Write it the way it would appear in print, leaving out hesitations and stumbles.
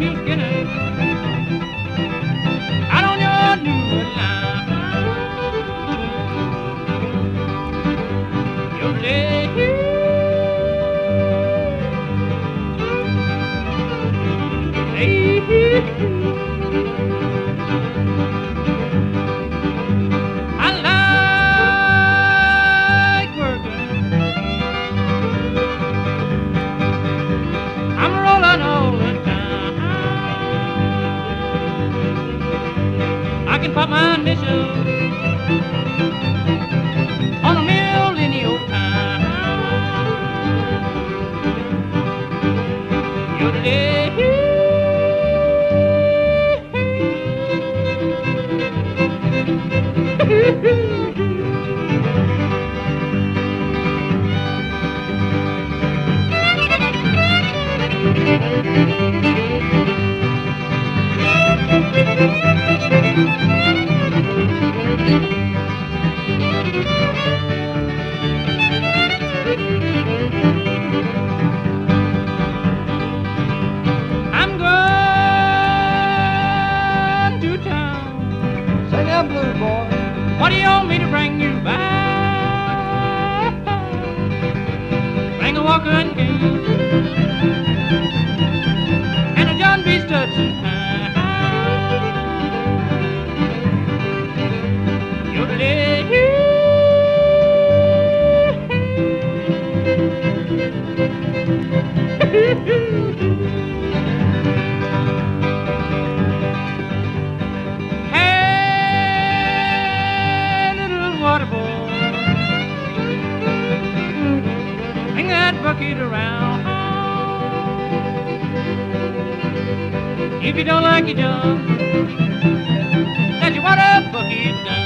Mule Skinner out on your new line. Your lady, I like working. I'm rolling all the time. I can pop my initials on a mill in your time. You're the lady. I'm going to town. Sing that blues, boy. What do you want me to bring you back? Bring a walker and cane and a John B. Sturgeon hat. You're the lady. Hey, little water boy, bring that bucket around. If you don't like your job, let your water bucket down.